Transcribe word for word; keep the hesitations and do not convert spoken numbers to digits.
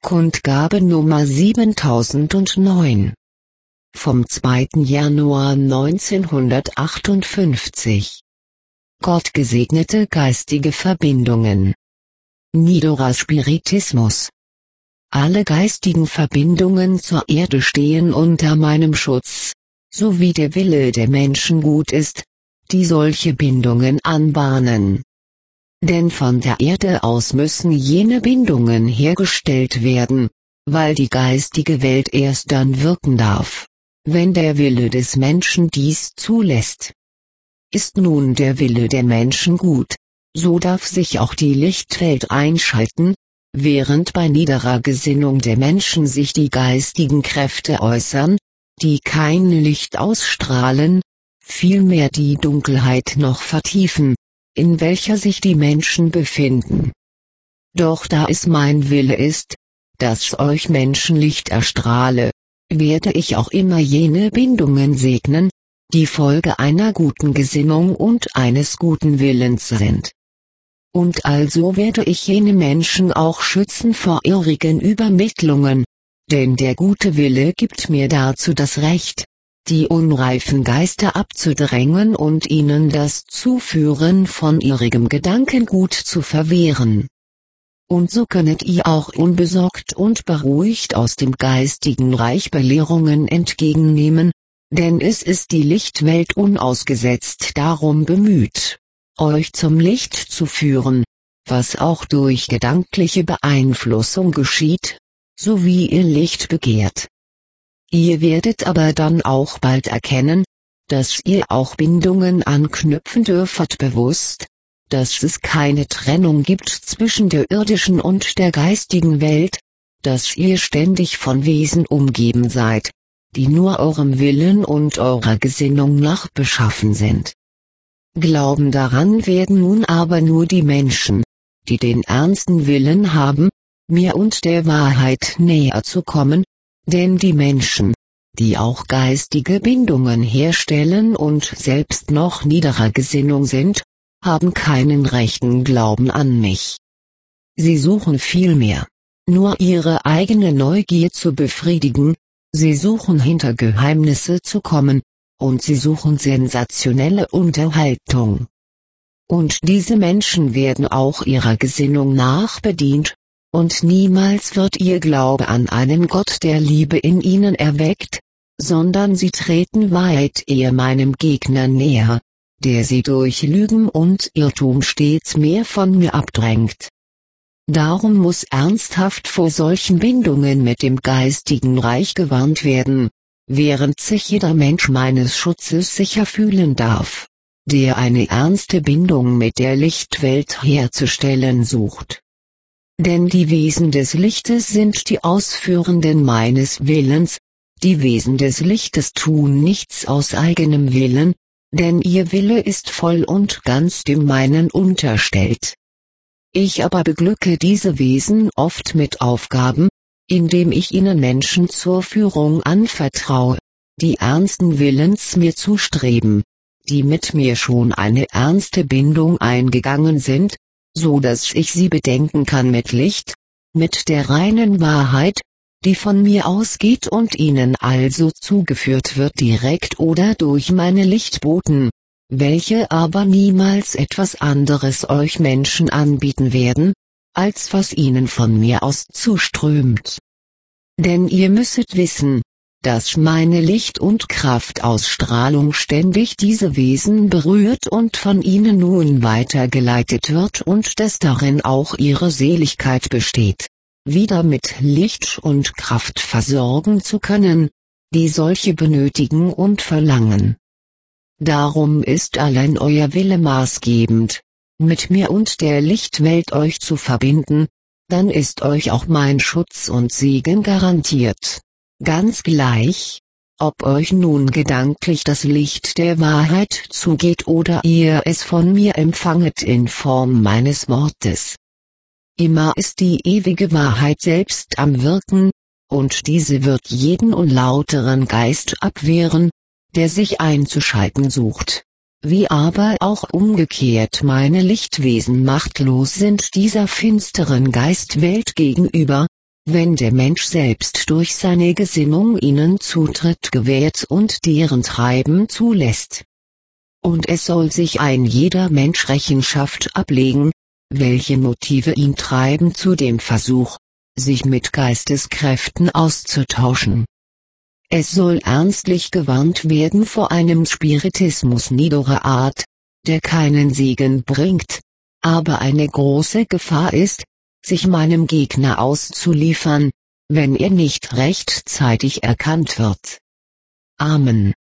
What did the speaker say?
Kundgabe Nummer siebentausendneun. Vom zweiten Januar neunzehnhundertachtundfünfzig. Gottgesegnete geistige Verbindungen. Niederer Spiritismus. Alle geistigen Verbindungen zur Erde stehen unter meinem Schutz, so wie der Wille der Menschen gut ist, die solche Bindungen anbahnen. Denn von der Erde aus müssen jene Bindungen hergestellt werden, weil die geistige Welt erst dann wirken darf, wenn der Wille des Menschen dies zulässt. Ist nun der Wille der Menschen gut, so darf sich auch die Lichtwelt einschalten, während bei niederer Gesinnung der Menschen sich die geistigen Kräfte äußern, die kein Licht ausstrahlen, vielmehr die Dunkelheit noch vertiefen, in welcher sich die Menschen befinden. Doch da es mein Wille ist, dass euch Menschen Licht erstrahle, werde ich auch immer jene Bindungen segnen, die Folge einer guten Gesinnung und eines guten Willens sind. Und also werde ich jene Menschen auch schützen vor irrigen Übermittlungen, denn der gute Wille gibt mir dazu das Recht, die unreifen Geister abzudrängen und ihnen das Zuführen von irrigem Gedankengut zu verwehren. Und so könnet ihr auch unbesorgt und beruhigt aus dem geistigen Reich Belehrungen entgegennehmen, denn es ist die Lichtwelt unausgesetzt darum bemüht, euch zum Licht zu führen, was auch durch gedankliche Beeinflussung geschieht, so wie ihr Licht begehrt. Ihr werdet aber dann auch bald erkennen, dass ihr auch Bindungen anknüpfen dürft bewusst, dass es keine Trennung gibt zwischen der irdischen und der geistigen Welt, dass ihr ständig von Wesen umgeben seid, die nur eurem Willen und eurer Gesinnung nach beschaffen sind. Glauben daran werden nun aber nur die Menschen, die den ernsten Willen haben, mir und der Wahrheit näher zu kommen, denn die Menschen, die auch geistige Bindungen herstellen und selbst noch niederer Gesinnung sind, haben keinen rechten Glauben an mich. Sie suchen vielmehr nur ihre eigene Neugier zu befriedigen, sie suchen hinter Geheimnisse zu kommen, und sie suchen sensationelle Unterhaltung. Und diese Menschen werden auch ihrer Gesinnung nach bedient, und niemals wird ihr Glaube an einen Gott der Liebe in ihnen erweckt, sondern sie treten weit eher meinem Gegner näher, der sie durch Lügen und Irrtum stets mehr von mir abdrängt. Darum muss ernsthaft vor solchen Bindungen mit dem geistigen Reich gewarnt werden, während sich jeder Mensch meines Schutzes sicher fühlen darf, der eine ernste Bindung mit der Lichtwelt herzustellen sucht. Denn die Wesen des Lichtes sind die Ausführenden meines Willens, die Wesen des Lichtes tun nichts aus eigenem Willen, denn ihr Wille ist voll und ganz dem meinen unterstellt. Ich aber beglücke diese Wesen oft mit Aufgaben, indem ich ihnen Menschen zur Führung anvertraue, die ernsten Willens mir zustreben, die mit mir schon eine ernste Bindung eingegangen sind, so dass ich sie bedenken kann mit Licht, mit der reinen Wahrheit, die von mir ausgeht und ihnen also zugeführt wird direkt oder durch meine Lichtboten, welche aber niemals etwas anderes euch Menschen anbieten werden, als was ihnen von mir aus zuströmt. Denn ihr müsset wissen, dass meine Licht- und Kraftausstrahlung ständig diese Wesen berührt und von ihnen nun weitergeleitet wird und dass darin auch ihre Seligkeit besteht, wieder mit Licht und Kraft versorgen zu können, die solche benötigen und verlangen. Darum ist allein euer Wille maßgebend, mit mir und der Lichtwelt euch zu verbinden, dann ist euch auch mein Schutz und Segen garantiert. Ganz gleich, ob euch nun gedanklich das Licht der Wahrheit zugeht oder ihr es von mir empfanget in Form meines Wortes. Immer ist die ewige Wahrheit selbst am Wirken, und diese wird jeden unlauteren Geist abwehren, der sich einzuschalten sucht. Wie aber auch umgekehrt meine Lichtwesen machtlos sind dieser finsteren Geistwelt gegenüber, wenn der Mensch selbst durch seine Gesinnung ihnen Zutritt gewährt und deren Treiben zulässt. Und es soll sich ein jeder Mensch Rechenschaft ablegen, welche Motive ihn treiben zu dem Versuch, sich mit Geisteskräften auszutauschen. Es soll ernstlich gewarnt werden vor einem Spiritismus niederer Art, der keinen Segen bringt, aber eine große Gefahr ist, sich meinem Gegner auszuliefern, wenn er nicht rechtzeitig erkannt wird. Amen.